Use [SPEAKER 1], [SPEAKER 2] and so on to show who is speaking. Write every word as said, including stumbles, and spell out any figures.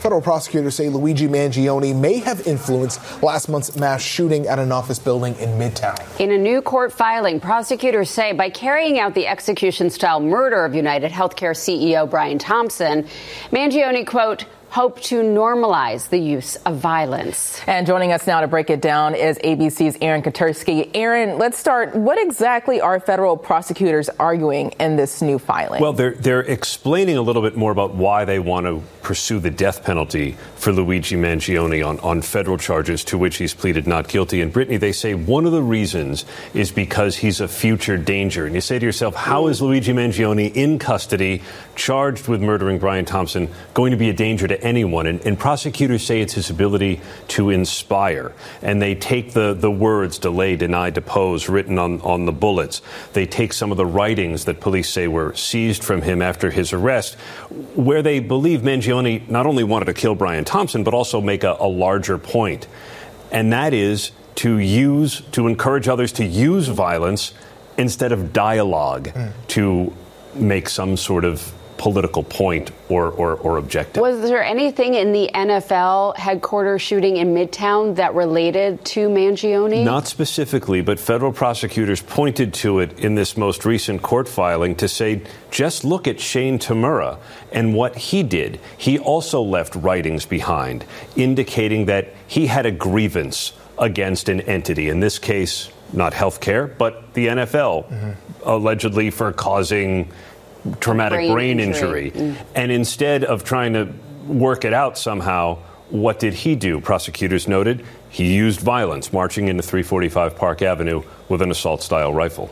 [SPEAKER 1] Federal prosecutors say Luigi Mangione may have influenced last month's mass shooting at an office building in Midtown.
[SPEAKER 2] In a new court filing, prosecutors say by carrying out the execution-style murder of United Healthcare C E O Brian Thompson, Mangione, quote, hope to normalize the use of violence.
[SPEAKER 3] And joining us now to break it down is A B C's Aaron Katersky. Aaron, let's start. What exactly are federal prosecutors arguing in this new filing?
[SPEAKER 4] Well, they're they're explaining a little bit more about why they want to pursue the death penalty for Luigi Mangione on, on federal charges to which he's pleaded not guilty. And Brittany, they say one of the reasons is because he's a future danger. And you say to yourself, how is Luigi Mangione in custody, charged with murdering Brian Thompson, going to be a danger to anyone? And, and prosecutors say it's his ability to inspire. And they take the, the words delay, deny, depose written on, on the bullets. They take some of the writings that police say were seized from him after his arrest, where they believe Mangione not only wanted to kill Brian Thompson, but also make a, a larger point. And that is to use, to encourage others to use violence instead of dialogue mm. to make some sort of political point or, or, or objective.
[SPEAKER 2] Was there anything in the N F L headquarters shooting in Midtown that related to Mangione?
[SPEAKER 4] Not specifically, but federal prosecutors pointed to it in this most recent court filing to say, just look at Shane Tamura and what he did. He also left writings behind indicating that he had a grievance against an entity, in this case, not healthcare, but the N F L, mm-hmm. allegedly for causing traumatic brain, brain injury. injury. Mm. And instead of trying to work it out somehow, what did he do? Prosecutors noted he used violence, marching into three forty-five Park Avenue with an assault-style rifle.